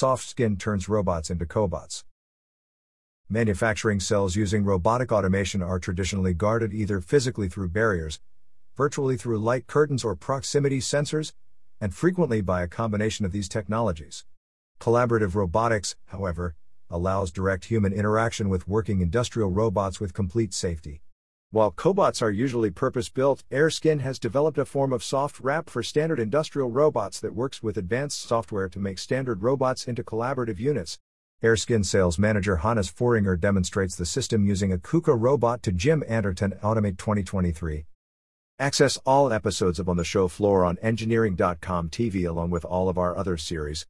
soft skin turns robots into cobots. Manufacturing cells using robotic automation are traditionally guarded either physically through barriers, virtually through light curtains or proximity sensors, and frequently by a combination of these technologies. Collaborative robotics, however, allows direct human interaction with working industrial robots with complete safety. While cobots are usually purpose-built, Airskin has developed a form of soft wrap for standard industrial robots that works with advanced software to make standard robots into collaborative units. Airskin sales manager Hannes Foringer demonstrates the system using a KUKA robot to Jim Anderton Automate 2023. Access all episodes of On the Show Floor on engineering.com TV along with all of our other series.